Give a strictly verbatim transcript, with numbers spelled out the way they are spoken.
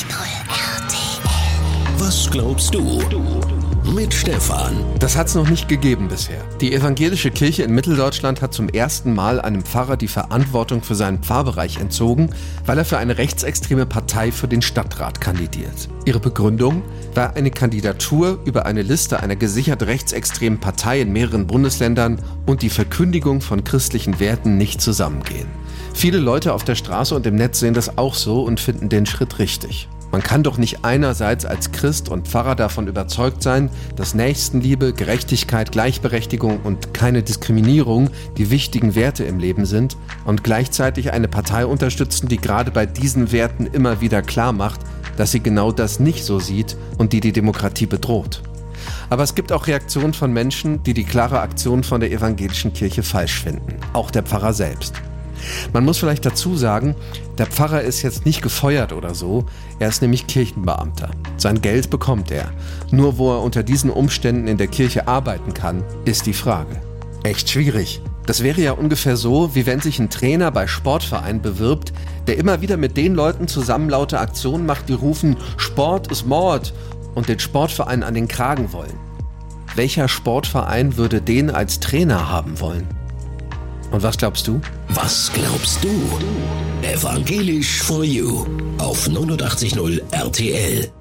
R T L. Was glaubst du? Mit Stefan. Das hat's noch nicht gegeben bisher. Die evangelische Kirche in Mitteldeutschland hat zum ersten Mal einem Pfarrer die Verantwortung für seinen Pfarrbereich entzogen, weil er für eine rechtsextreme Partei für den Stadtrat kandidiert. Ihre Begründung war eine Kandidatur über eine Liste einer gesichert rechtsextremen Partei in mehreren Bundesländern und die Verkündigung von christlichen Werten nicht zusammengehen. Viele Leute auf der Straße und im Netz sehen das auch so und finden den Schritt richtig. Man kann doch nicht einerseits als Christ und Pfarrer davon überzeugt sein, dass Nächstenliebe, Gerechtigkeit, Gleichberechtigung und keine Diskriminierung die wichtigen Werte im Leben sind und gleichzeitig eine Partei unterstützen, die gerade bei diesen Werten immer wieder klar macht, dass sie genau das nicht so sieht und die die Demokratie bedroht. Aber es gibt auch Reaktionen von Menschen, die die klare Aktion von der evangelischen Kirche falsch finden, auch der Pfarrer selbst. Man muss vielleicht dazu sagen, der Pfarrer ist jetzt nicht gefeuert oder so, er ist nämlich Kirchenbeamter. Sein Geld bekommt er. Nur wo er unter diesen Umständen in der Kirche arbeiten kann, ist die Frage. Echt schwierig. Das wäre ja ungefähr so, wie wenn sich ein Trainer bei Sportvereinen bewirbt, der immer wieder mit den Leuten zusammen laute Aktionen macht, die rufen, Sport ist Mord und den Sportverein an den Kragen wollen. Welcher Sportverein würde den als Trainer haben wollen? Und was glaubst du? Was glaubst du? Evangelisch for You auf neunundachtzig Komma null R T L.